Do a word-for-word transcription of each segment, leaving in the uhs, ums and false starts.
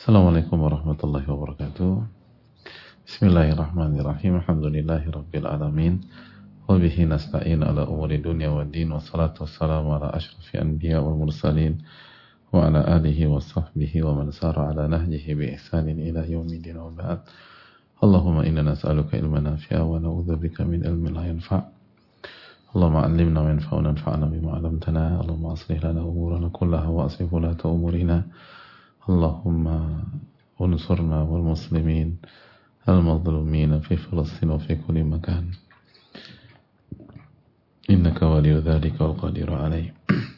Assalamualaikum warahmatullahi wabarakatuh. Bismillahirrahmanirrahim. Alhamdulillahi rabbil alamin. Wa bihi nasta'in ala umuri dunya waddin. Wassalatu wassalamu ala asyrafil anbiya wal mursalin wa ala alihi wa sahbihi wa man sara ala nahjihi bi ihsanin ila yaumiddin wa ba'd. Allahumma inna nas'aluka ilman nafi'a wa na'udzubika min ilmin la yanfa'. Allahumma 'allimna ma yanfa'una wanfa'na bima 'allamtana. Allahumma aslih lana umurana kullaha wa aslih ulata umurina. Allahumma unsurna wal muslimin al-mazlumin fi Filastin wa fi kulli makan. Innaka waliyyu dzalika wal qadiru alaih.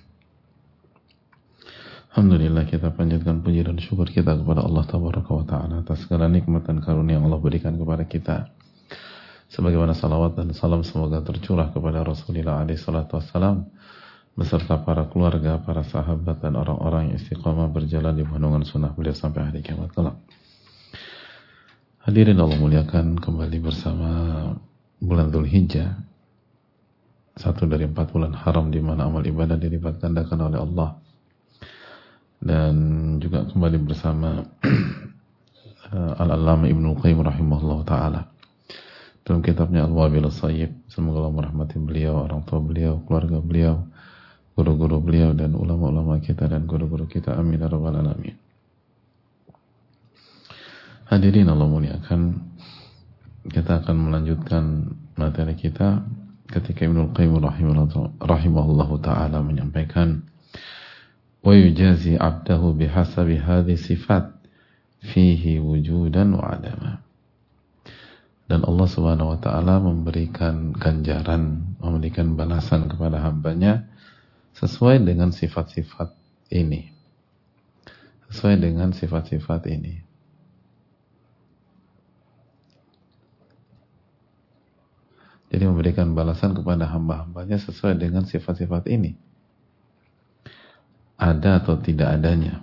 Alhamdulillah, kita panjatkan puji dan syukur kita kepada Allah Tabaraka wa Ta'ala atas segala nikmat dan karunia yang Allah berikan kepada kita. Sebagaimana salawat dan salam semoga tercurah kepada Rasulullah alaihi salatu wassalam beserta para keluarga, para sahabat dan orang-orang yang istiqamah berjalan di naungan sunnah beliau sampai hari kiamat kelak. Hadirin Allah muliakan, kembali bersama bulan Dzulhijjah, satu dari empat bulan haram di mana amal ibadah dilipat gandakan oleh Allah, dan juga kembali bersama Al-Allamah Ibnu Qayyim rahimahullah ta'ala dalam kitabnya Al-Wabil As-Sayyib. Semoga Allah merahmati beliau, orang tua beliau, keluarga beliau, guru-guru beliau, dan ulama-ulama kita dan guru-guru kita. Amin ya rabbal alamin. Hadirin Allah muliakan, kita akan melanjutkan materi kita ketika Ibnu Qayyim rahimahullahu ta'ala menyampaikan wa yujazi 'abdahu bihasabi hadhihi sifat fihi wujudan wa 'adama. Dan Allah Subhanahu wa ta'ala memberikan ganjaran, memberikan balasan kepada hambanya sesuai dengan sifat-sifat ini. Sesuai dengan sifat-sifat ini. Jadi memberikan balasan kepada hamba-hambanya sesuai dengan sifat-sifat ini. Ada atau tidak adanya.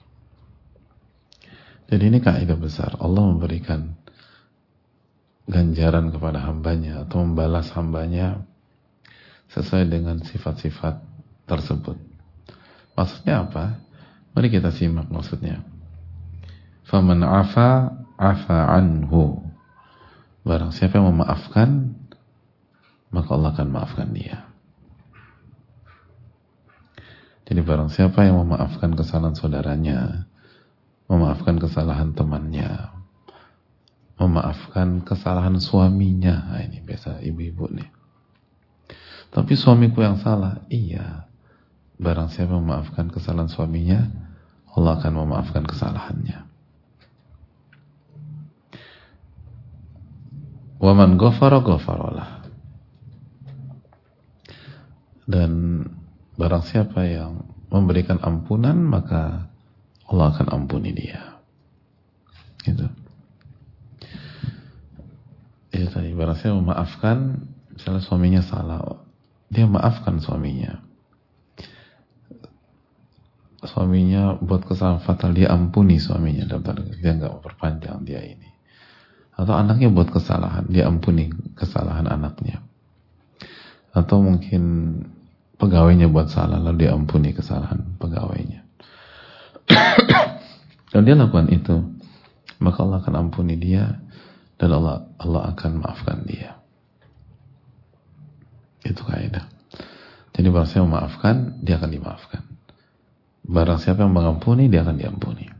Jadi ini kaidah besar. Allah memberikan ganjaran kepada hambanya atau membalas hambanya sesuai dengan sifat-sifat tersebut. Maksudnya apa? Mari kita simak maksudnya. Faman afa afa anhu. Barang siapa yang memaafkan, maka Allah akan maafkan dia. Jadi barang siapa yang memaafkan kesalahan saudaranya, memaafkan kesalahan temannya, memaafkan kesalahan suaminya. Nah, ini biasa ibu-ibu nih. Tapi suamiku yang salah. Iya. Barang siapa memaafkan kesalahan suaminya, Allah akan memaafkan kesalahannya. Wa man ghafara ghafaralah. Dan barang siapa yang memberikan ampunan, maka Allah akan ampuni dia. Gitu. Ya tadi, barang siapa memaafkan, misalnya suaminya salah, dia maafkan suaminya. Suaminya buat kesalahan fatal, dia ampuni suaminya, dia nggak memperpanjang dia ini. Atau anaknya buat kesalahan, dia ampuni kesalahan anaknya. Atau mungkin pegawainya buat salah, lalu dia ampuni kesalahan pegawainya. Kalau dia lakukan itu, maka Allah akan ampuni dia, dan Allah Allah akan maafkan dia. Itu kaidah. Jadi barang siapa memaafkan, dia akan dimaafkan. Barang siapa yang mengampuni, dia akan diampuni.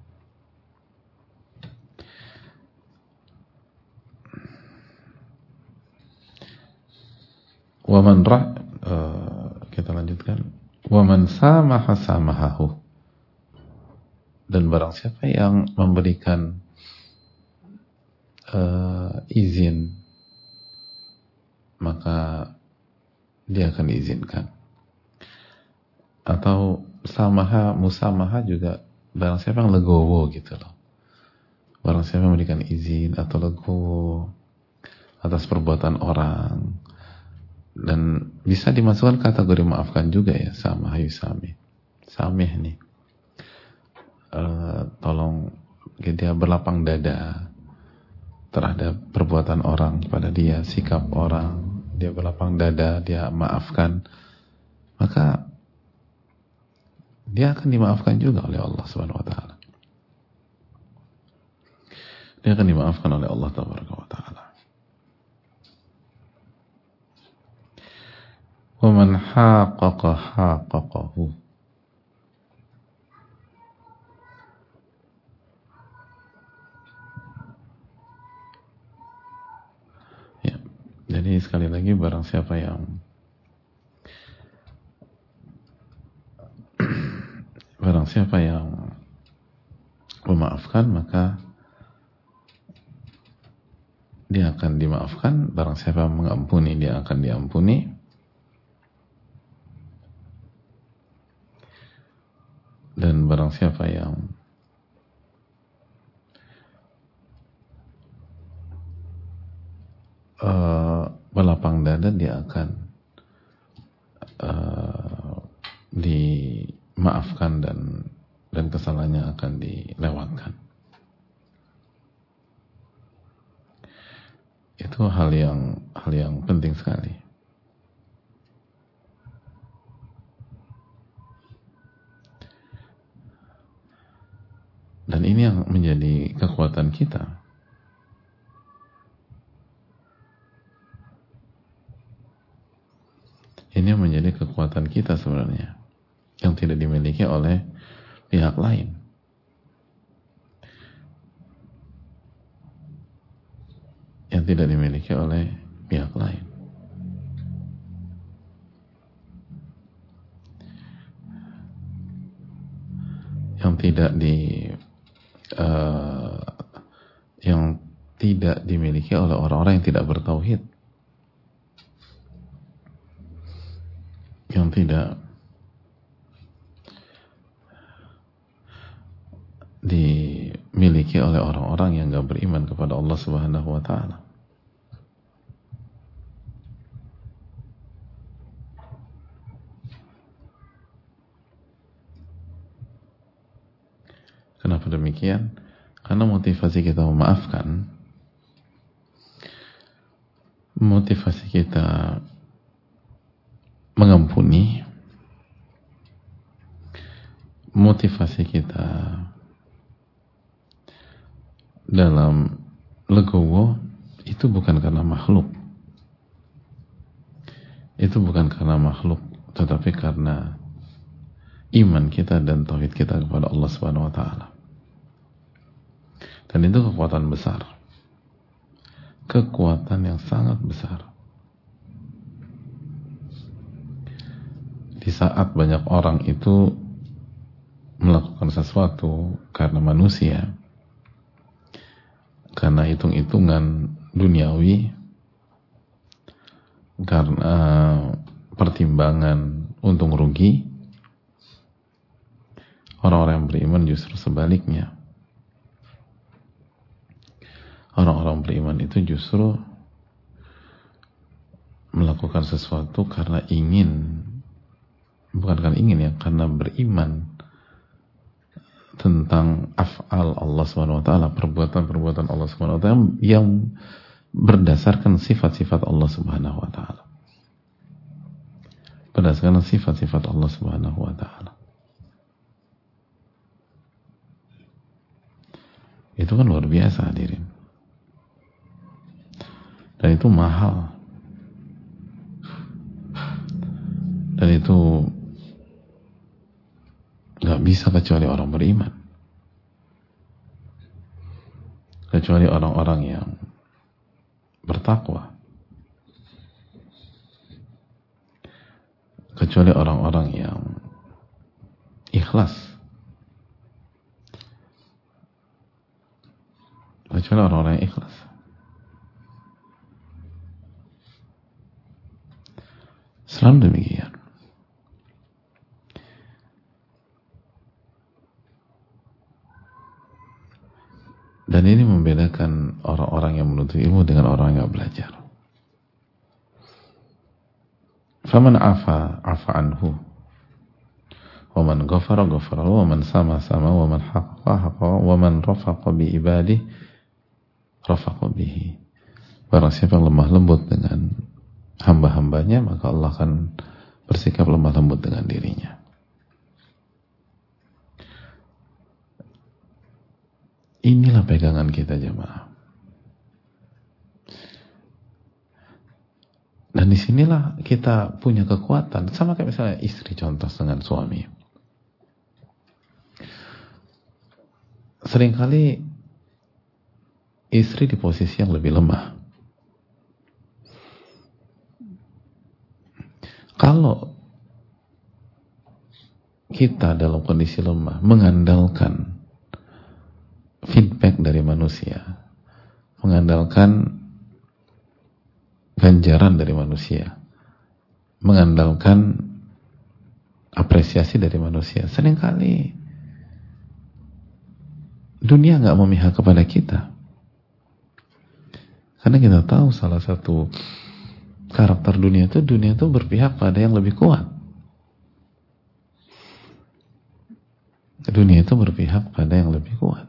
Wa man ra uh, kita lanjutkan. Wa man samaha samahahu. Dan barang siapa yang memberikan uh, izin, maka dia akan diizinkan. Atau samaha, musamaha juga barang siapa yang legowo gitu loh. Barang siapa yang memberikan izin atau legowo atas perbuatan orang, dan bisa dimasukkan kategori maafkan juga ya, sama yusami. Samih nih. Uh, tolong dia berlapang dada terhadap perbuatan orang pada dia, sikap orang, dia berlapang dada, dia maafkan, maka dia akan dimaafkan juga oleh Allah Subhanahu wa taala. dia akan dimaafkan oleh Allah Tabaraka wa Ta'ala. Wa man haqqaqa haqqaqahu. Ya, jadi sekali lagi barang siapa yang barang siapa yang memaafkan, maka dia akan dimaafkan. Barang siapa yang mengampuni, dia akan diampuni. Dan barang siapa yang uh, berlapang dada, dia akan uh, dimaafkan dan dan kesalahannya akan dilewatkan. Itu hal yang hal yang penting sekali. Dan ini yang menjadi kekuatan kita. Ini yang menjadi kekuatan kita sebenarnya, yang tidak dimiliki oleh pihak lain. Yang tidak dimiliki oleh pihak lain. Yang tidak di uh, yang tidak dimiliki oleh orang-orang yang tidak bertauhid. Yang tidak dimiliki oleh orang-orang yang gak beriman kepada Allah Subhanahu wa Ta'ala. Kenapa demikian? Karena motivasi kita memaafkan, motivasi kita mengampuni, motivasi kita dalam legowo itu bukan karena makhluk, itu bukan karena makhluk, tetapi karena iman kita dan tauhid kita kepada Allah Subhanahu wa Ta'ala. Dan itu kekuatan besar, kekuatan yang sangat besar. Di saat banyak orang itu melakukan sesuatu karena manusia, karena hitung-hitungan duniawi, karena pertimbangan untung rugi, orang-orang yang beriman justru sebaliknya. Orang-orang beriman itu justru melakukan sesuatu karena ingin, bukan karena ingin ya, karena beriman tentang af'al Allah Subhanahu wa Ta'ala, perbuatan-perbuatan Allah Subhanahu wa Ta'ala yang berdasarkan sifat-sifat Allah Subhanahu wa Ta'ala. Berdasarkan sifat-sifat Allah Subhanahu wa Ta'ala. Itu kan luar biasa, hadirin. Dan itu mahal. Dan itu gak bisa kecuali orang beriman, kecuali orang-orang yang bertakwa, kecuali orang-orang yang ikhlas, kecuali orang-orang yang ikhlas. Selalu demikian. Dan ini membedakan orang-orang yang menuntut ilmu dengan orang yang gak belajar. Faman afa afa anhu, wa man ghafara ghafara, wa man sama sama, wa man haqqa haqqa, wa man rafaqa bi ibadihi rafaqa bihi. Barang siapa yang lemah lembut dengan hamba-hambanya, maka Allah akan bersikap lemah lembut dengan dirinya. Inilah pegangan kita jemaah. Dan disinilah kita punya kekuatan. Sama kayak misalnya istri contoh dengan suami. Seringkali istri di posisi yang lebih lemah. Kalau kita dalam kondisi lemah mengandalkan feedback dari manusia, mengandalkan ganjaran dari manusia, mengandalkan apresiasi dari manusia, seringkali dunia nggak memihak kepada kita. Karena kita tahu salah satu karakter dunia itu, dunia itu berpihak pada yang lebih kuat. Dunia itu berpihak pada yang lebih kuat.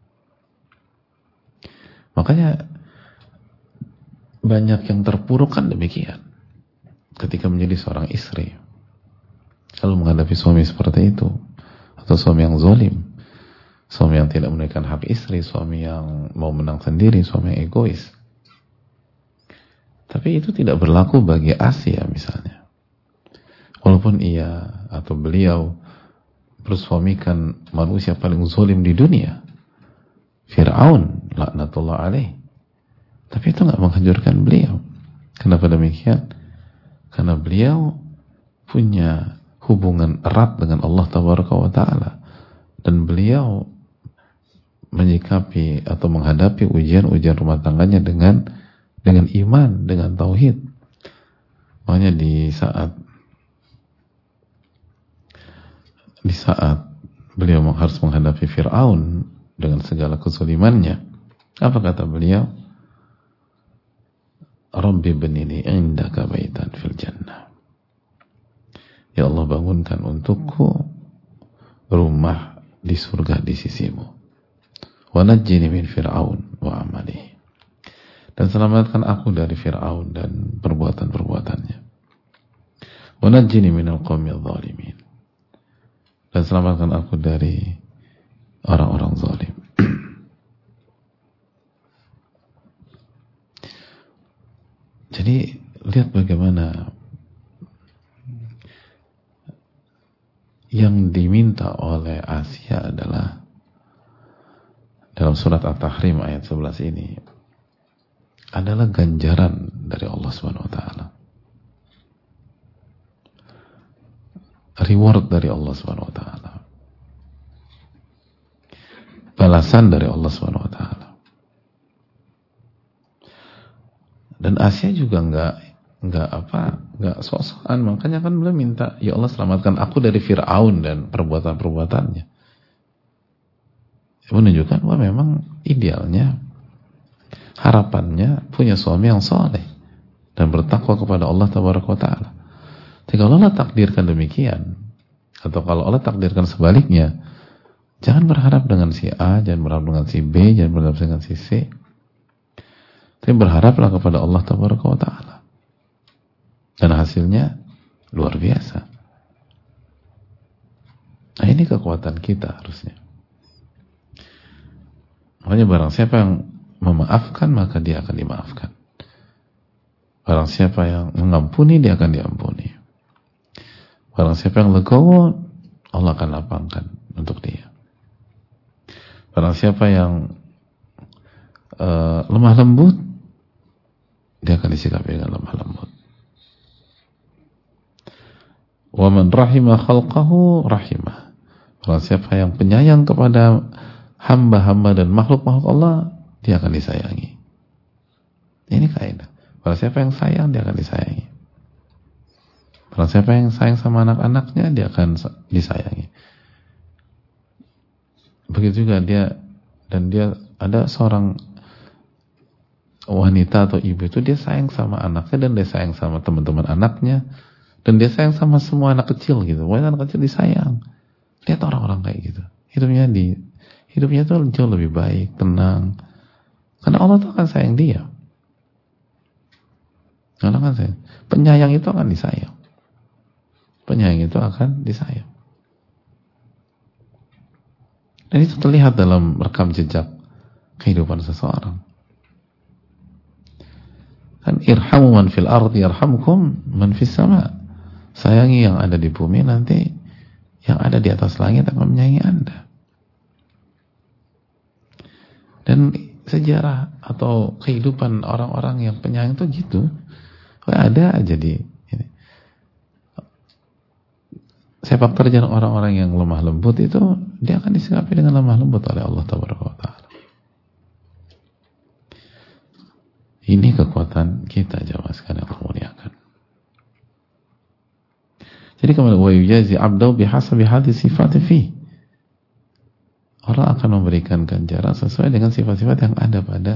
Makanya banyak yang terpuruk kan demikian. Ketika menjadi seorang istri, lalu menghadapi suami seperti itu, atau suami yang zalim, suami yang tidak menunaikan hak istri, suami yang mau menang sendiri, suami yang egois. Tapi itu tidak berlaku bagi Asia misalnya. Walaupun ia atau beliau bersuamikan manusia paling zalim di dunia, Fir'aun, laknatullah alaih. Tapi itu nggak menghancurkan beliau. Kenapa demikian? Karena beliau punya hubungan erat dengan Allah Tabaraka wa Ta'ala. Dan beliau menyikapi atau menghadapi ujian-ujian rumah tangganya dengan dengan iman, dengan tauhid. Makanya di saat di saat beliau harus menghadapi Fir'aun dengan segala kesulimannya, apa kata beliau? Rabbi benini indaka baitan fil jannah. Ya Allah, bangunkan untukku rumah di surga di sisimu. Wa najjini min Fir'aun wa amalihi. Dan selamatkan aku dari Fir'aun dan perbuatan-perbuatannya. Wa najjini minal qaumil zalimin. Dan selamatkan aku dari orang-orang zalim. Jadi lihat bagaimana yang diminta oleh Asia adalah dalam surat At-Tahrim ayat sebelas ini adalah ganjaran dari Allah Subhanahu wa taala. Reward dari Allah Subhanahu wa taala. Balasan dari Allah Subhanahu wa taala. Dan Asia juga enggak enggak apa, enggak sok-sokan, makanya kan beliau minta, ya Allah selamatkan aku dari Fir'aun dan perbuatan-perbuatannya. Menunjukkan bahwa memang idealnya, harapannya punya suami yang soleh dan bertakwa kepada Allah Tabaraka wa Ta'ala. Jadi kalau Allah takdirkan demikian, atau kalau Allah takdirkan sebaliknya, jangan berharap dengan si A, jangan berharap dengan si B, jangan berharap dengan si C. Tapi berharaplah kepada Allah Tabaraka wa Ta'ala. Dan hasilnya luar biasa. Nah ini kekuatan kita harusnya. Makanya barang siapa yang memaafkan, maka dia akan dimaafkan. Barang siapa yang mengampuni, dia akan diampuni. Barang siapa yang legowo, Allah akan lapangkan untuk dia. Barang siapa yang uh, lemah lembut, dia akan disikapi dengan lemah lembut. Wa man rahima khalqahu rahimah. Barang siapa yang penyayang kepada hamba-hamba dan makhluk-makhluk Allah, dia akan disayangi. Ini kaidah. Barang siapa yang sayang, dia akan disayangi. Barang siapa yang sayang sama anak-anaknya, dia akan disayangi. Begitu juga dia, dan dia ada seorang wanita atau ibu itu, dia sayang sama anaknya dan dia sayang sama teman-teman anaknya dan dia sayang sama semua anak kecil gitu. Wah, anak kecil disayang. Lihat orang-orang kayak gitu. Hidupnya di hidupnya itu jauh lebih baik, tenang. Karena Allah tuh akan sayang dia. Allah kan sayang. Penyayang itu akan disayang. Penyayang itu akan disayang. Dan itu terlihat dalam rekam jejak kehidupan seseorang. Kan irhamu man fil ardi yarhamkum man fis sama. Sayangi yang ada di bumi, nanti yang ada di atas langit akan menyayangi Anda. Dan sejarah atau kehidupan orang-orang yang penyayang itu gitu. Ada aja di ini. Sepak terjang orang-orang yang lemah lembut itu, dia akan disikapi dengan lemah lembut oleh Allah Tabaraka wa Ta'ala. Ini kekuatan kita jamaah sekalian yang muliakan. Jadi kemudian wa yujazi abdahu bihasabi hadhihi sifati fi. Orang akan memberikan ganjaran sesuai dengan sifat-sifat yang ada pada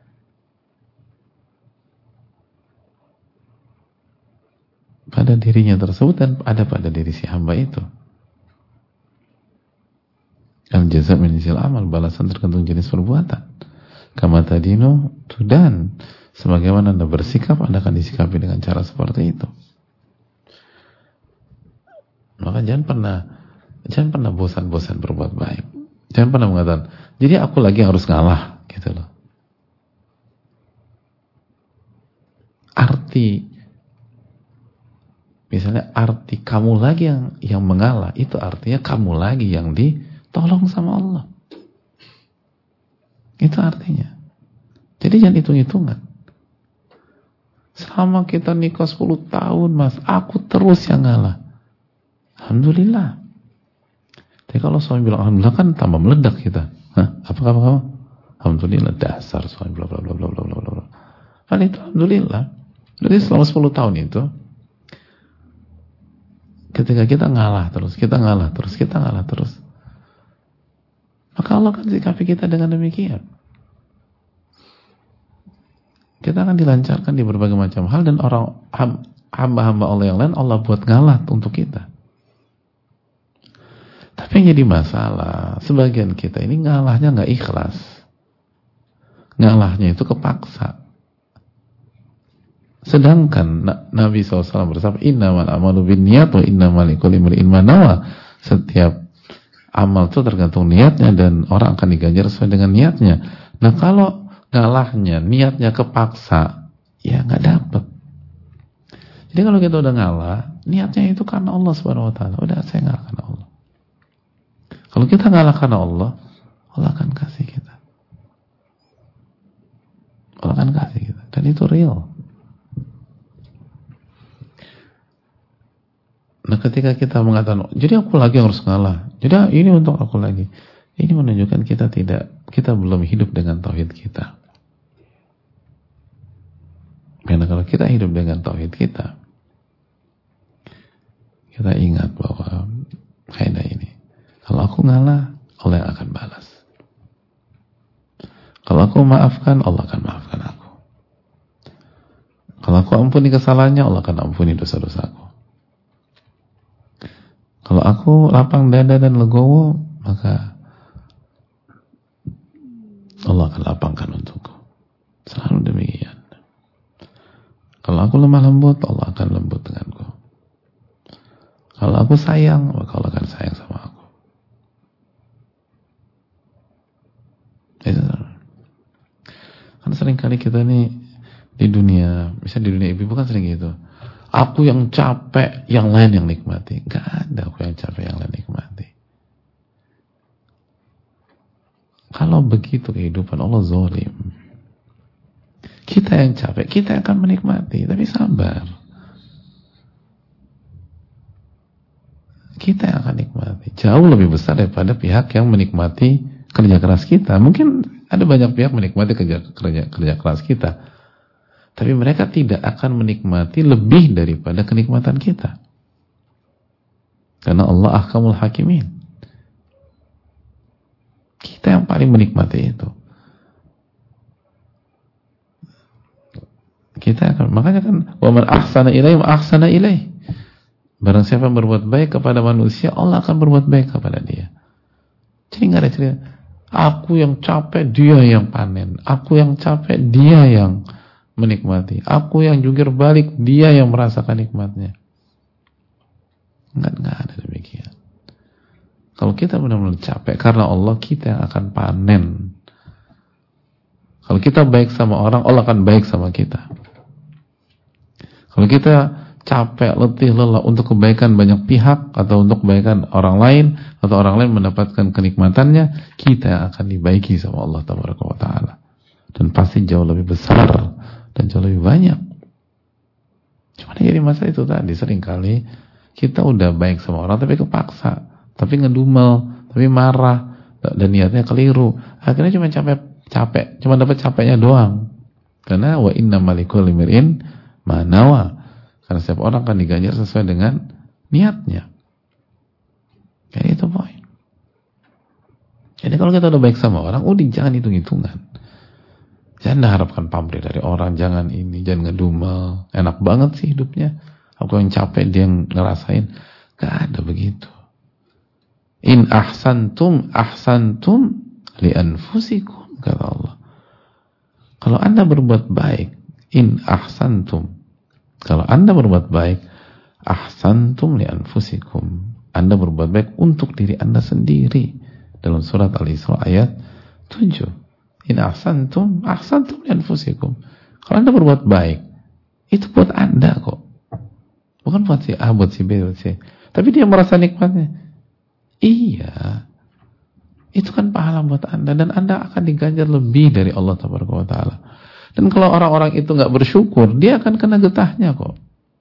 pada dirinya tersebut dan ada pada diri si hamba itu. Al-jaza' min jinsil amal, balasan tergantung jenis perbuatan. Kama tadinu tudan, sebagaimana Anda bersikap, Anda akan disikapi dengan cara seperti itu. Maka jangan pernah jangan pernah bosan-bosan berbuat baik. Jangan pernah mengatakan, jadi aku lagi harus ngalah, gitu loh. Arti, misalnya arti kamu lagi yang yang mengalah, itu artinya kamu lagi yang ditolong sama Allah. Itu artinya. Jadi jangan hitung-hitungan. Selama kita nikah sepuluh tahun, Mas, aku terus yang ngalah. Alhamdulillah. Tapi kalau suami bilang alhamdulillah, kan tambah meledak kita. Hah? Apa kamu kamu? Alhamdulillah, dasar suami bla bla bla bla bla bla. Kan itu alhamdulillah. Jadi selama sepuluh tahun itu, ketika kita ngalah terus, kita ngalah terus, kita ngalah terus, maka Allah akan sikapi kita dengan demikian. Kita akan dilancarkan di berbagai macam hal, dan orang hamba-hamba Allah yang lain Allah buat ngalah untuk kita. Tapi yang jadi masalah, sebagian kita ini ngalahnya nggak ikhlas. Ngalahnya itu kepaksa. Sedangkan Nabi shallallahu alaihi wasallam bersabda, innamal amalu binniyat wa innamal likulli imri'in ma nawa. Setiap amal itu tergantung niatnya, dan orang akan diganjar sesuai dengan niatnya. Nah kalau ngalahnya, niatnya kepaksa, ya nggak dapet. Jadi kalau kita udah ngalah, niatnya itu karena Allah Subhanahu Wa Taala. Udah, saya ngalah karena Allah. Kalau kita ngalah karena Allah, Allah akan kasih kita. Allah akan kasih kita. Dan itu real. Nah ketika kita mengatakan, jadi aku lagi harus ngalah, jadi ini untuk aku lagi, ini menunjukkan kita tidak, kita belum hidup dengan tauhid kita. Karena kalau kita hidup dengan tauhid kita, kita ingat bahwa kaidah ini, kalau aku ngalah, Allah yang akan balas. Kalau aku maafkan, Allah akan maafkan aku. Kalau aku ampuni kesalahannya, Allah akan ampuni dosa-dosaku. Kalau aku lapang dada dan legowo, maka Allah akan lapangkan untukku. Selalu demikian. Kalau aku lemah lembut, Allah akan lembut denganku. Kalau aku sayang, maka Allah akan sayang sama aku. Itu. Kan seringkali kita nih di dunia, misalnya di dunia ibu kan sering gitu. Aku yang capek, yang lain yang nikmati. Gak ada aku yang capek, yang lain nikmati. Kalau begitu kehidupan, Allah zalim. Kita yang capek, kita yang akan menikmati. Tapi sabar. Kita yang akan nikmati. Jauh lebih besar daripada pihak yang menikmati kerja keras kita. Mungkin ada banyak pihak menikmati kerja, kerja, kerja keras kita. Tapi mereka tidak akan menikmati lebih daripada kenikmatan kita. Karena Allah ahkamul hakimin. Kita yang paling menikmati itu. Kita akan, makanya kan, wa man ahsana ilaih wa ahsana ilaih. Barang siapa yang berbuat baik kepada manusia, Allah akan berbuat baik kepada dia. Jadi nggak ada cerita, aku yang capek, dia yang panen. Aku yang capek, dia yang menikmati. Aku yang jungkir balik, dia yang merasakan nikmatnya. Enggak, enggak ada demikian. Kalau kita benar-benar capek karena Allah, kita yang akan panen Kalau kita baik sama orang, Allah akan baik sama kita. Kalau kita capek, letih, lelah untuk kebaikan banyak pihak atau untuk kebaikan orang lain atau orang lain mendapatkan kenikmatannya, kita akan dibaiki sama Allah Tabaraka wa Ta'ala. Dan pasti jauh lebih besar dan jauh lebih banyak. Cuma jadi masalah itu tadi, seringkali kita udah baik sama orang tapi kepaksa, tapi ngedumel, tapi marah, dan niatnya keliru. Akhirnya cuma capek, capek, cuma dapat capeknya doang. Karena wa inna malikul limir'in manawa. Karena setiap orang akan diganjar sesuai dengan niatnya. Jadi itu poin. Jadi kalau kita udah baik sama orang, udah jangan hitung-hitungan. Jangan harapkan pamrih dari orang, jangan ini, jangan ngedumel. Enak banget sih hidupnya. Aku yang capek, dia yang ngerasain. Gak ada begitu. In ahsantum ahsantum li anfusikum, kata Allah. Kalau Anda berbuat baik, in ahsantum, kalau Anda berbuat baik, ahsantum li anfusikum, Anda berbuat baik untuk diri Anda sendiri. Dalam surat Al-Isra ayat tujuh. In ahsantum, ahsantum li anfusikum. Kalau Anda berbuat baik, itu buat Anda kok. Bukan buat si A, buat si B, buat si C. Tapi dia merasa nikmatnya. Iya. Itu kan pahala buat Anda. Dan Anda akan diganjar lebih dari Allah Tabaraka wa Ta'ala. Dan kalau orang-orang itu gak bersyukur, dia akan kena getahnya kok.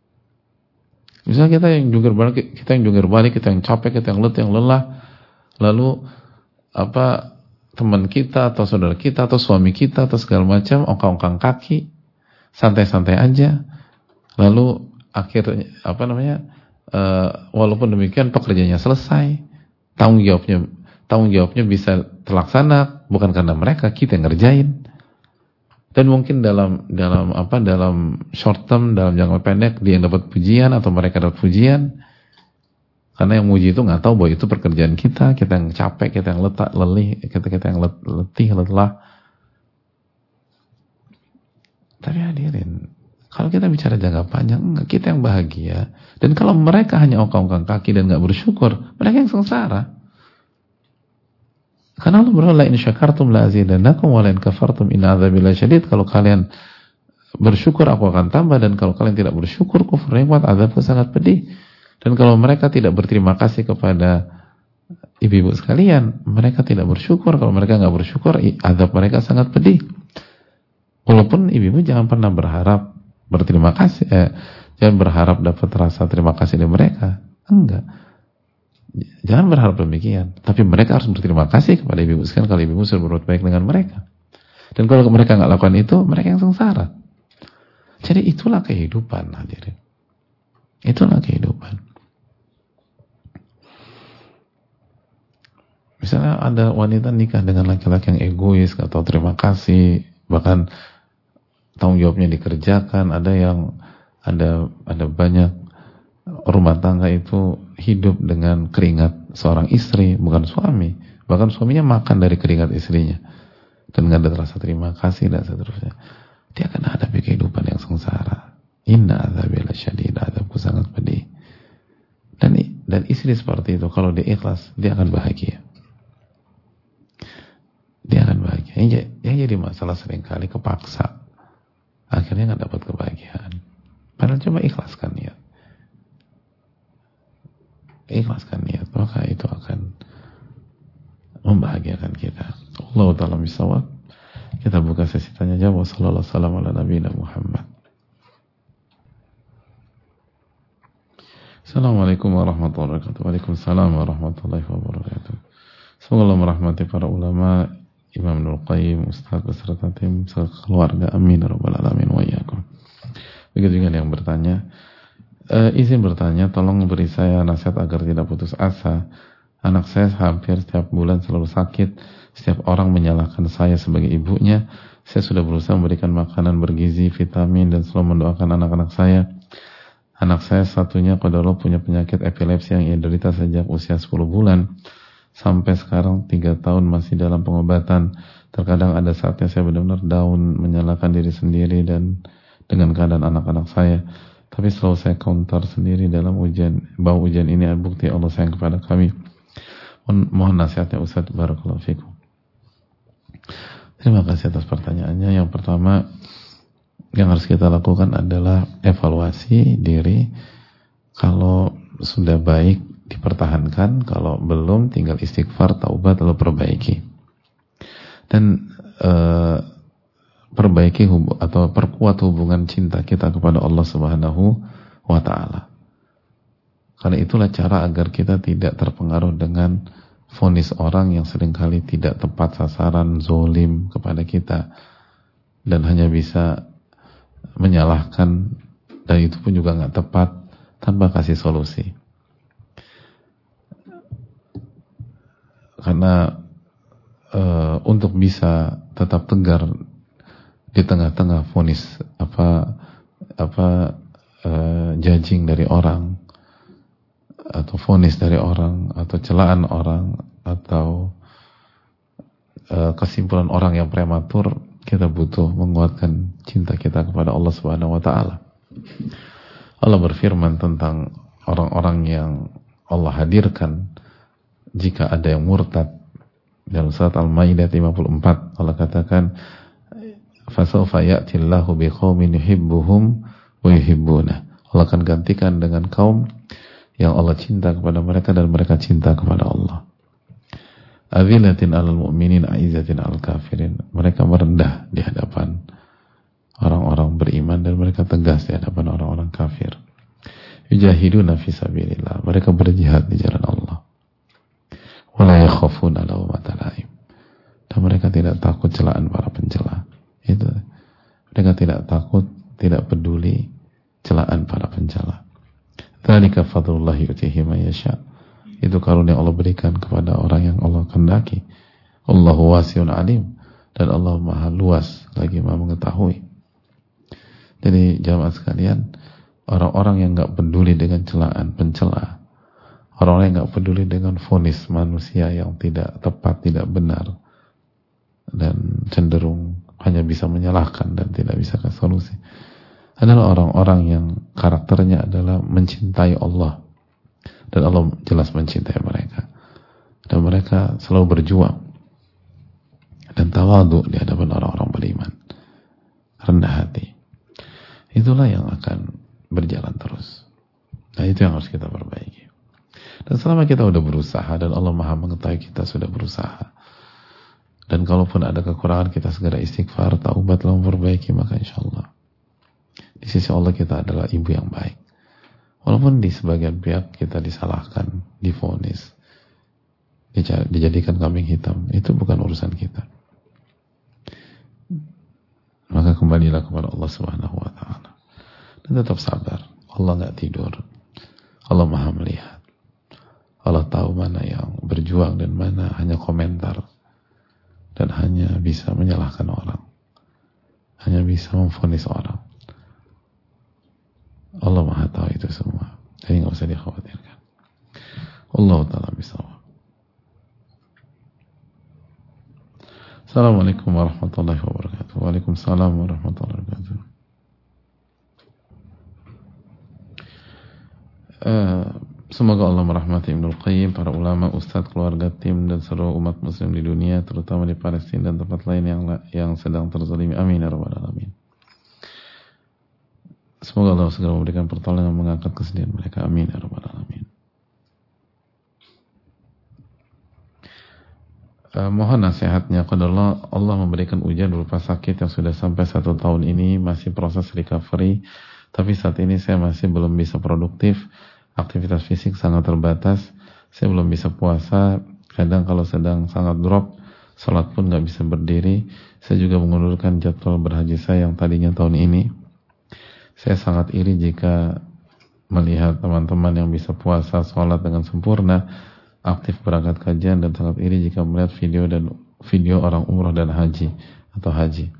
Misalnya kita yang jungkir balik, kita yang jungkir balik, kita yang capek, kita yang letih, yang lelah. Lalu apa teman kita atau saudara kita atau suami kita atau segala macam ongkang-ongkang kaki, santai-santai aja. Lalu akhirnya apa namanya? Uh, walaupun demikian pekerjaannya selesai, tanggung jawabnya tanggung jawabnya bisa terlaksana bukan karena mereka, kita yang ngerjain. Dan mungkin dalam dalam apa dalam short term, dalam jangka pendek dia yang dapat pujian atau mereka dapat pujian. Karena yang muji itu nggak tahu bahwa itu pekerjaan kita, kita yang capek, kita yang letak, lelih, kita kita yang letih, lelah. Tapi hadirin, kalau kita bicara jangka panjang, enggak, kita yang bahagia. Dan kalau mereka hanya ongkang-ongkang kaki dan nggak bersyukur, mereka yang sengsara. Karena Allah berkata, in syakartum la azidannakum wa la in kafartum inna adzabi lasyadid. Kalau kalian bersyukur aku akan tambah, dan kalau kalian tidak bersyukur kufur nikmat, azabku sangat pedih. Dan kalau mereka tidak berterima kasih kepada ibu-ibu sekalian, mereka tidak bersyukur. Kalau mereka nggak bersyukur, azab mereka sangat pedih. Walaupun ibu-ibu jangan pernah berharap berterima kasih, eh, jangan berharap dapat rasa terima kasih dari mereka. Enggak. Jangan berharap demikian. Tapi mereka harus berterima kasih kepada ibu-ibu sekalian kalau ibu-ibu sudah berbuat baik dengan mereka. Dan kalau mereka nggak lakukan itu, mereka yang sengsara. Jadi itulah kehidupan, hadirin. Itulah kehidupan. Misalnya ada wanita nikah dengan laki-laki yang egois, gak tahu terima kasih, bahkan tanggung jawabnya dikerjakan. Ada yang ada ada banyak rumah tangga itu hidup dengan keringat seorang istri, bukan suami. Bahkan suaminya makan dari keringat istrinya dan gak ada rasa terima kasih dan seterusnya. Dia akan hadapi kehidupan yang sengsara. Inna adzabi lasyadid, azabku sangat pedih. Dan dan istri seperti itu kalau dia ikhlas, dia akan bahagia. Dia akan bahagia. Yang, yang jadi masalah seringkali kepaksa, akhirnya nggak dapat kebahagiaan. Padahal coba ikhlaskan niat, ikhlaskan niat, maka itu akan membahagiakan kita. Allah Ta'ala bisawab. Kita buka sesi tanya jawab. Sallallahu alaihi wasallam ala nabiyina Muhammad. Assalamualaikum warahmatullahi wabarakatuh. Waalaikumsalam warahmatullahi wabarakatuh. Semoga Allah merahmati para ulama, Imam Ibnul Qayyim, Ustaz beserta tim keluarga, amin rabbal alamin wa iyyakum. Begitu juga yang bertanya, e, izin bertanya, tolong beri saya nasihat agar tidak putus asa. Anak saya hampir setiap bulan selalu sakit. Setiap orang menyalahkan saya sebagai ibunya. Saya sudah berusaha memberikan makanan bergizi, vitamin, dan selalu mendoakan anak-anak saya. Anak saya satunya qadarullah punya penyakit epilepsi yang ia derita sejak usia sepuluh bulan. Sampai sekarang tiga tahun masih dalam pengobatan. Terkadang ada saatnya saya benar-benar down, menyalahkan diri sendiri dan dengan keadaan anak-anak saya. Tapi selalu saya counter sendiri dalam ujian, bahwa ujian ini adalah bukti Allah sayang kepada kami. Mohon nasihatnya Ustaz, barakallahu fikum. Terima kasih atas pertanyaannya. Yang pertama yang harus kita lakukan adalah evaluasi diri. Kalau sudah baik dipertahankan, kalau belum tinggal istighfar, taubat, lalu perbaiki. Dan e, perbaiki hub- atau perkuat hubungan cinta kita kepada Allah Subhanahu wa Ta'ala. Karena itulah cara agar kita tidak terpengaruh dengan vonis orang yang seringkali tidak tepat sasaran, zolim kepada kita, dan hanya bisa menyalahkan, dan itu pun juga nggak tepat, tanpa kasih solusi. Karena e, untuk bisa tetap tegar di tengah-tengah vonis apa apa e, judging dari orang, atau vonis dari orang, atau celaan orang, atau e, kesimpulan orang yang prematur, kita butuh menguatkan cinta kita kepada Allah Subhanahu wa Ta'ala. Allah berfirman tentang orang-orang yang Allah hadirkan jika ada yang murtad dalam surat Al-Maidah lima puluh empat. Allah katakan, fasawfa ya'tillahu biqaumin yuhibbuhum wa yuhibbunah. Allah akan gantikan dengan kaum yang Allah cinta kepada mereka dan mereka cinta kepada Allah. Azillatin 'alal mu'minin, a'izzatin 'alal kafirin. Mereka merendah di hadapan orang-orang beriman dan mereka tegas di hadapan orang-orang kafir. Yujahiduna fi sabilillah. Mereka berjihad di jalan Allah. Wala yakhafuna lawmata laim. Dan mereka tidak takut celaan para pencela. Itu. Mereka tidak takut, tidak peduli celaan para pencela. Dzalika fadlullah yu'tihi man yasha. Itu karunia Allah berikan kepada orang yang Allah kehendaki. Allahu wasi'un alim, dan Allah Maha luas lagi Maha mengetahui. Jadi jamaah sekalian, orang-orang yang enggak peduli dengan celaan pencela, orang-orang yang enggak peduli dengan vonis manusia yang tidak tepat, tidak benar, dan cenderung hanya bisa menyalahkan dan tidak bisa kasih solusi, adalah orang-orang yang karakternya adalah mencintai Allah, dan Allah jelas mencintai mereka, dan mereka selalu berjuang dan tawadhu di hadapan orang-orang beriman, rendah hati. Itulah yang akan berjalan terus. Nah, itu yang harus kita perbaiki. Dan selama kita sudah berusaha, dan Allah Maha mengetahui kita sudah berusaha, dan kalaupun ada kekurangan, kita segera istighfar, taubat, lalu memperbaiki, maka insya Allah di sisi Allah kita adalah ibu yang baik. Walaupun di sebagian pihak kita disalahkan, divonis, dijadikan kambing hitam, itu bukan urusan kita. Maka kembalilah kepada Allah Subhanahu wa Ta'ala dan tetap sabar. Allah nggak tidur. Allah Maha melihat. Allah tahu mana yang berjuang dan mana hanya komentar dan hanya bisa menyalahkan orang, hanya bisa memvonis orang. Allah Maha tahu itu semua. Jadi nggak usah dikhawatirkan. Allah Ta'ala bisawab. Assalamualaikum warahmatullahi wabarakatuh. Waalaikumsalam warahmatullahi wabarakatuh. Uh, semoga Allah merahmati Ibnul Qayyim, para ulama, ustadz, keluarga, tim, dan seluruh umat muslim di dunia, terutama di Palestina dan tempat lain yang yang sedang terzalimi. Amin ya rabbal alamin. Semoga Allah segera memberikan pertolongan mengangkat kesedihan mereka. Amin ya rabbal alamin. Uh, mohon nasihatnya kepada Allah. Allah memberikan ujian berupa sakit yang sudah sampai satu tahun ini, masih proses recovery, tapi saat ini saya masih belum bisa produktif, aktivitas fisik sangat terbatas, saya belum bisa puasa, kadang kalau sedang sangat drop, salat pun gak bisa berdiri. Saya juga mengundurkan jadwal berhaji saya yang tadinya tahun ini. Saya sangat iri jika melihat teman-teman yang bisa puasa, sholat dengan sempurna, aktif berangkat kajian, dan sangat iri jika melihat video dan video orang umrah dan haji atau haji.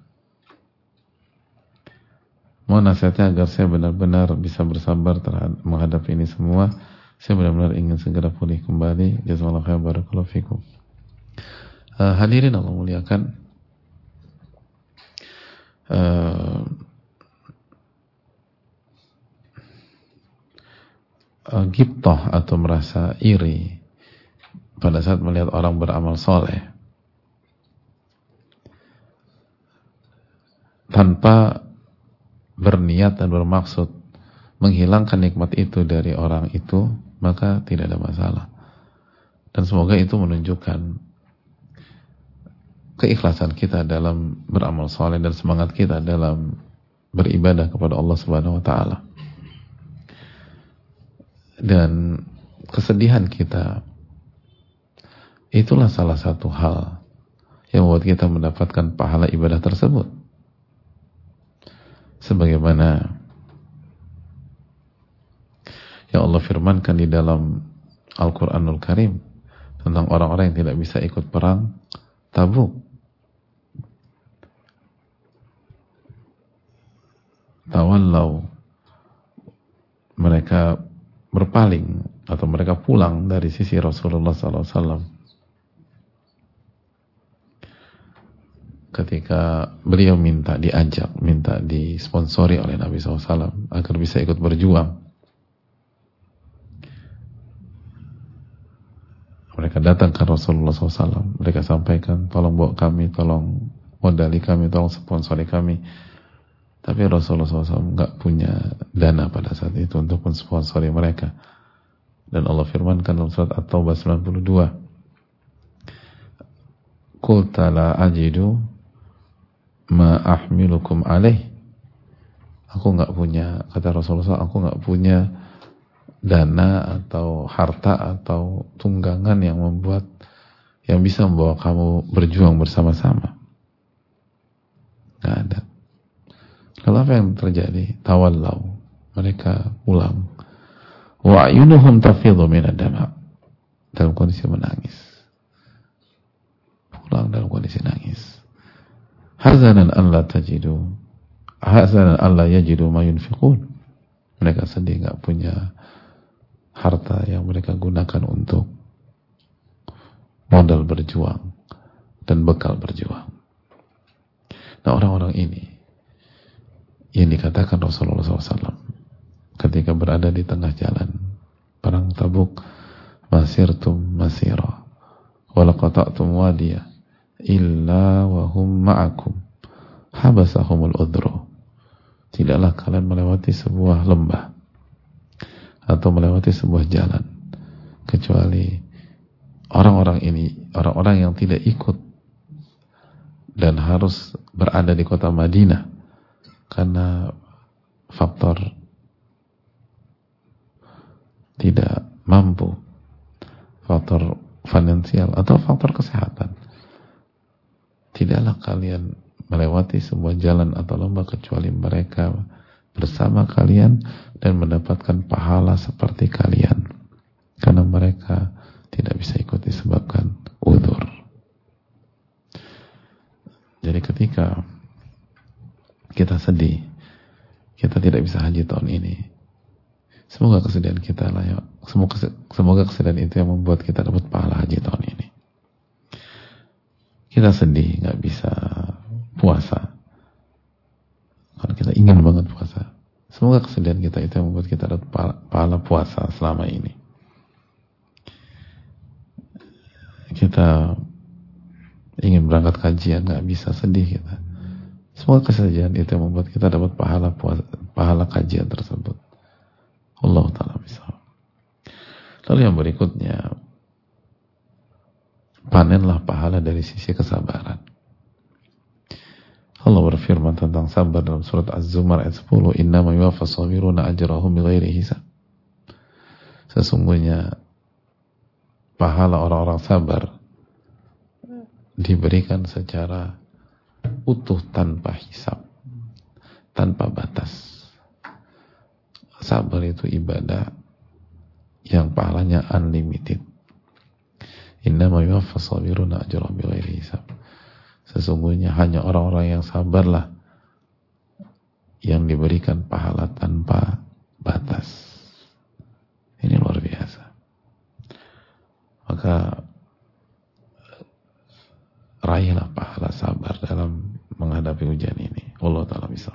Mohon nasihatnya agar saya benar-benar bisa bersabar terhadap menghadapi ini semua. Saya benar-benar ingin segera pulih kembali. Jazakallahu khairan, barakallahu fikum. Uh, hadirin Allah muliakan. Uh, uh, Ghibtah atau merasa iri pada saat melihat orang beramal soleh tanpa berniat dan bermaksud menghilangkan nikmat itu dari orang itu, maka tidak ada masalah. Dan semoga itu menunjukkan keikhlasan kita dalam beramal saleh dan semangat kita dalam beribadah kepada Allah Subhanahu wa taala. Dan kesedihan kita itulah salah satu hal yang membuat kita mendapatkan pahala ibadah tersebut. Sebagaimana yang Allah firmankan di dalam Al-Quranul Karim tentang orang-orang yang tidak bisa ikut perang Tabuk. Tawallau, mereka berpaling atau mereka pulang dari sisi Rasulullah sallallahu alaihi wasallam ketika beliau minta diajak, minta disponsori oleh Nabi sallallahu alaihi wasallam agar bisa ikut berjuang. Mereka datang ke Rasulullah sallallahu alaihi wasallam, mereka sampaikan, tolong bawa kami, tolong modali kami, tolong sponsori kami. Tapi Rasulullah sallallahu alaihi wasallam nggak punya dana pada saat itu untuk mensponsori mereka. Dan Allah firmankan dalam surat At-Taubah sembilan puluh dua, Qul la ajidu ma ahmilukum alaih. Aku nggak punya, kata Rasulullah, aku nggak punya dana atau harta atau tunggangan yang membuat, yang bisa membawa kamu berjuang bersama-sama. Nggak ada. Lalu apa yang terjadi? Tawallau, mereka pulang. Wa ayunuhum tafidhu minad dama, dalam kondisi menangis. Pulang dalam kondisi nangis. Hazanan an la tajidu, hazanan an la yajidu ma yunfiqun. Mereka sedih enggak punya harta yang mereka gunakan untuk modal berjuang dan bekal berjuang. Nah, orang-orang ini yang dikatakan Rasulullah sallallahu alaihi wasallam ketika berada di tengah jalan perang Tabuk, masirtum masira wa laqata'tum wadiya illa wa hum ma'akum habasahumul udhru. Tidaklah kalian melewati sebuah lembah atau melewati sebuah jalan kecuali orang-orang ini, orang-orang yang tidak ikut dan harus berada di kota Madinah karena faktor tidak mampu, faktor finansial atau faktor kesehatan. Tidaklah kalian melewati sebuah jalan atau lembah kecuali mereka bersama kalian dan mendapatkan pahala seperti kalian, karena mereka tidak bisa ikut disebabkan udzur. Jadi ketika kita sedih, kita tidak bisa haji tahun ini, semoga kesedihan kita lah ya, semoga, semoga kesedihan itu yang membuat kita dapat pahala haji tahun ini. Kita sedih nggak bisa puasa karena kita ingin banget puasa. Semoga kesedihan kita itu yang membuat kita dapat pahala puasa selama ini. Kita ingin berangkat kajian nggak bisa, sedih kita. Semoga kesedihan itu yang membuat kita dapat pahala puasa, pahala kajian tersebut. Allah Ta'ala bisa. Lalu yang berikutnya, panenlah pahala dari sisi kesabaran. Allah berfirman tentang sabar dalam surat Az-Zumar ayat sepuluh, innama yuwaffas sabiruna ajrahum bighairi hisab. Sesungguhnya pahala orang-orang sabar diberikan secara utuh tanpa hisab, tanpa batas. Sabar itu ibadah yang pahalanya unlimited. Innama yuwaffas sabiruna ajrahum bighairi hisab. Sesungguhnya hanya orang-orang yang sabarlah yang diberikan pahala tanpa batas. Ini luar biasa. Maka raihlah pahala sabar dalam menghadapi ujian ini. Allah Ta'ala bisa.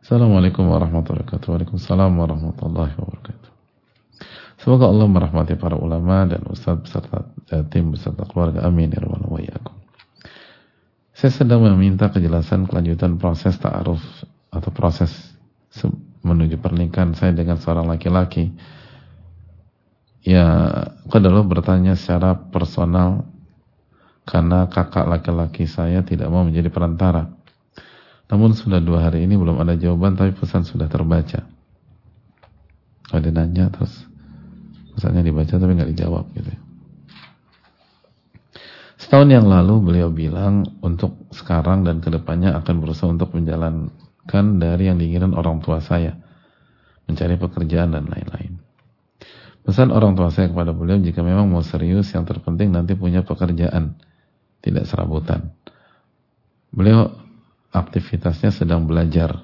Assalamualaikum warahmatullahi wabarakatuh. Waalaikumsalam warahmatullahi wabarakatuh. Semoga Allah merahmati para ulama dan ustaz beserta tim beserta keluarga. Amin ya rabbal alamin. Saya sedang meminta kejelasan kelanjutan proses ta'aruf atau proses menuju pernikahan saya dengan seorang laki-laki. Ya, kedua bertanya secara personal karena kakak laki-laki saya tidak mau menjadi perantara. Namun sudah dua hari ini belum ada jawaban, tapi pesan sudah terbaca. Ada nanya terus pesannya dibaca tapi nggak dijawab gitu. Setahun yang lalu beliau bilang untuk sekarang dan kedepannya akan berusaha untuk menjalankan dari yang diinginkan orang tua saya, mencari pekerjaan dan lain-lain. Pesan orang tua saya kepada beliau, jika memang mau serius, yang terpenting nanti punya pekerjaan, tidak serabutan. Beliau aktivitasnya sedang belajar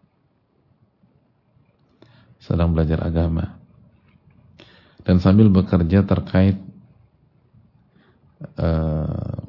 sedang belajar agama dan sambil bekerja terkait uh,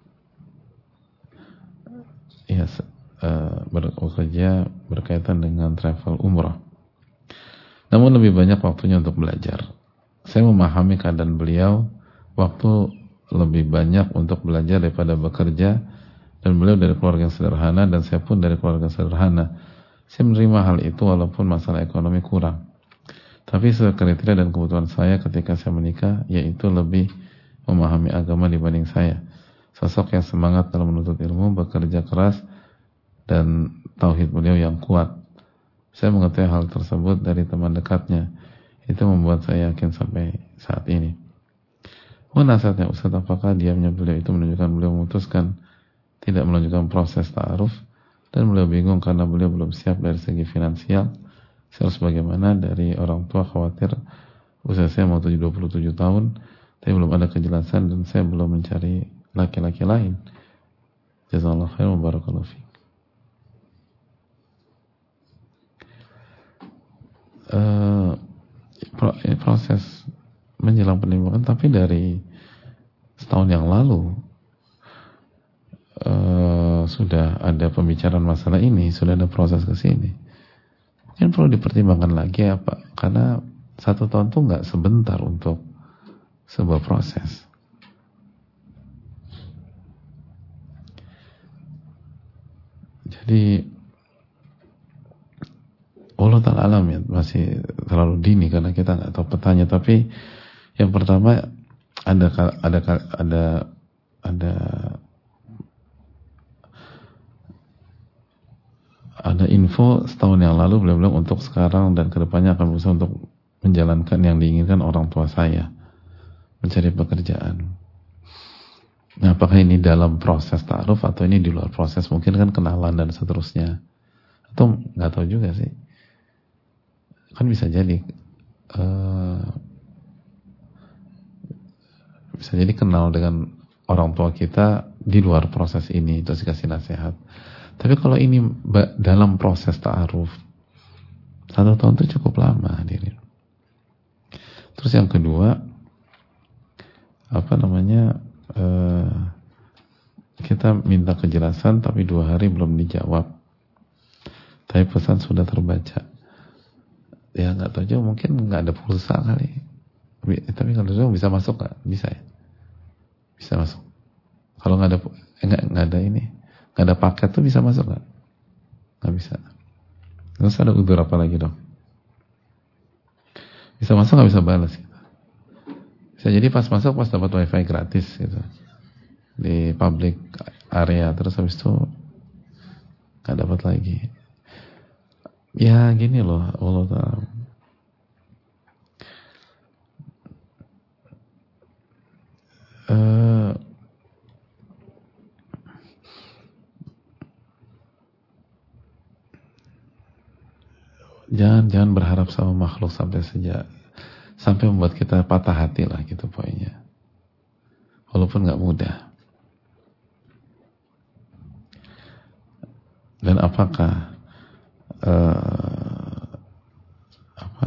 ya uh, bekerja berkaitan dengan travel umrah. Namun lebih banyak waktunya untuk belajar. Saya memahami keadaan beliau, waktu lebih banyak untuk belajar daripada bekerja. Dan beliau dari keluarga yang sederhana dan saya pun dari keluarga sederhana. Saya menerima hal itu walaupun masalah ekonomi kurang. Tapi sesuai kriteria dan kebutuhan saya ketika saya menikah, yaitu lebih memahami agama dibanding saya. Sosok yang semangat dalam menuntut ilmu, bekerja keras, dan tauhid beliau yang kuat. Saya mengetahui hal tersebut dari teman dekatnya. Itu membuat saya yakin sampai saat ini. Oh, nasihatnya Ustaz, apakah diamnya beliau itu menunjukkan beliau memutuskan tidak melanjutkan proses ta'aruf, dan beliau bingung karena beliau belum siap dari segi finansial. Saya harus bagaimana? Dari orang tua khawatir usia saya mau dua puluh tujuh tahun tapi belum ada kejelasan dan saya belum mencari laki-laki lain. Jazakallahu khairan wa barakallahu fiik. Uh, proses menjelang penimbangan, tapi dari setahun yang lalu Uh, sudah ada pembicaraan masalah ini, sudah ada proses ke sini. Mungkin perlu dipertimbangkan lagi ya Pak, karena satu tahun tuh nggak sebentar untuk sebuah proses. Jadi Allah Ta'ala alam ya, masih terlalu dini karena kita nggak tahu petanya. Tapi yang pertama ada ada ada ada ada info setahun yang lalu beliau bilang untuk sekarang dan kedepannya akan berusaha untuk menjalankan yang diinginkan orang tua saya, mencari pekerjaan. Nah, apakah ini dalam proses ta'aruf atau ini di luar proses? Mungkin kan kenalan dan seterusnya, atau nggak tahu juga sih. Kan bisa jadi uh, bisa jadi kenal dengan orang tua kita di luar proses ini, terus dikasih nasihat. Tapi kalau ini dalam proses ta'aruf, satu tahun itu cukup lama, hadirin. Terus yang kedua, apa namanya, uh, kita minta kejelasan tapi dua hari belum dijawab. Tapi pesan sudah terbaca. Ya nggak tahu juga, mungkin nggak ada pulsa kali. Tapi kalau bisa masuk nggak? Bisa ya? Bisa masuk. Kalau nggak ada, eh, nggak nggak ada ini. Gak ada paket tuh bisa masuk gak? Gak bisa. Terus ada udur apa lagi dong? Bisa masuk gak bisa balas gitu. Bisa jadi pas masuk pas dapat wifi gratis gitu di public area, terus habis itu gak dapat lagi. Ya gini loh, Allah Ta'ala. Uh, Jangan jangan berharap sama makhluk sampai sejak sampai membuat kita patah hati lah gitu poinnya. Walaupun nggak mudah. Dan apakah uh, apa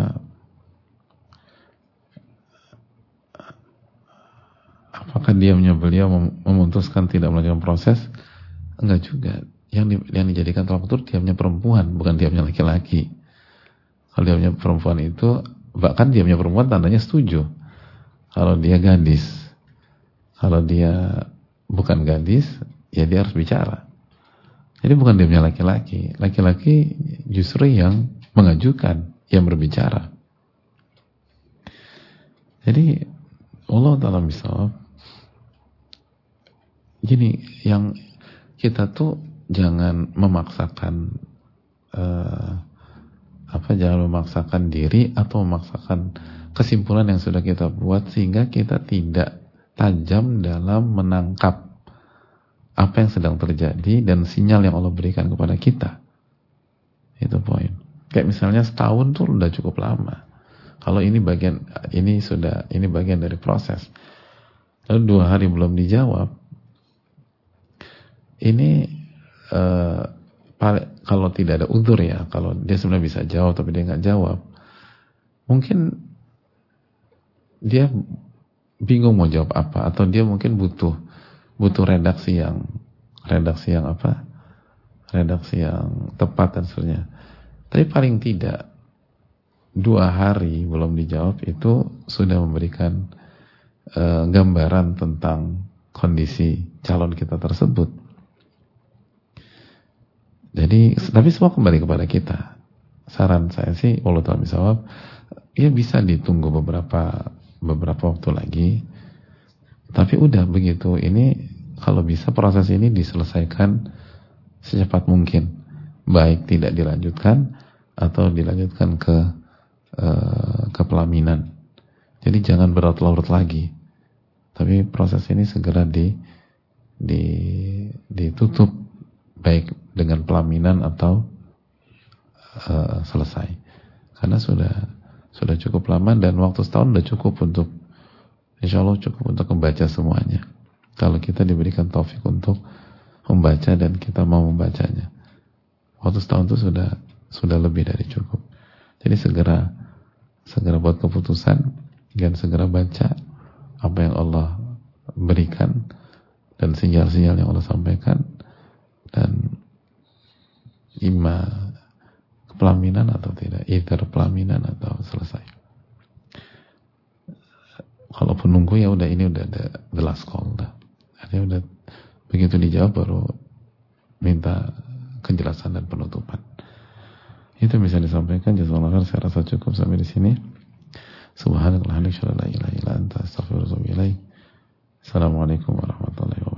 apakah diamnya beliau memutuskan tidak melanjutkan proses? Enggak juga. yang, di, yang dijadikan tolak ukur diamnya perempuan, bukan diamnya laki-laki. Kalau diamnya perempuan itu, bahkan diamnya perempuan tandanya setuju. Kalau dia gadis, kalau dia bukan gadis, ya dia harus bicara. Jadi bukan diamnya laki-laki. Laki-laki justru yang mengajukan, yang berbicara. Jadi Allah Ta'ala bisa gini, yang kita tuh jangan memaksakan uh, apa jangan memaksakan diri atau memaksakan kesimpulan yang sudah kita buat sehingga kita tidak tajam dalam menangkap apa yang sedang terjadi dan sinyal yang Allah berikan kepada kita. Itu poin. Kayak misalnya setahun tuh udah cukup lama. Kalau ini bagian ini sudah ini bagian dari proses. Lalu dua hari belum dijawab. Ini uh, kalau tidak ada udzur ya, kalau dia sebenarnya bisa jawab tapi dia nggak jawab, mungkin dia bingung mau jawab apa, atau dia mungkin butuh butuh redaksi yang redaksi yang apa, redaksi yang tepat dan seterusnya. Tapi paling tidak dua hari belum dijawab itu sudah memberikan uh, gambaran tentang kondisi calon kita tersebut. Jadi, tapi semua kembali kepada kita. Saran saya sih, Allah Ta'ala bisawab, ya bisa ditunggu beberapa beberapa waktu lagi. Tapi udah begitu, ini kalau bisa proses ini diselesaikan secepat mungkin. Baik tidak dilanjutkan atau dilanjutkan ke uh, ke pelaminan. Jadi jangan berlarut-larut lagi. Tapi proses ini segera di, di ditutup, baik dengan pelaminan atau uh, selesai, karena sudah sudah cukup lama dan waktu setahun sudah cukup untuk, insya Allah cukup untuk membaca semuanya. Kalau kita diberikan taufik untuk membaca dan kita mau membacanya, waktu setahun itu sudah sudah lebih dari cukup. Jadi segera segera buat keputusan dan segera baca apa yang Allah berikan dan sinyal-sinyal yang Allah sampaikan, dan ima pelaminan atau tidak, either pelaminan atau selesai. Kalaupun nunggu ya udah, ini udah ada the last call dah. Artinya udah begitu dijawab baru minta kejelasan dan penutupan. Itu bisa disampaikan. Jazakallahu khairan. Saya rasa cukup sampai di sini. Subhanakallahumma wa bihamdika, la ilaha illa anta, astaghfiruka wa atubu ilaik. Assalamualaikum warahmatullahi wabarakatuh.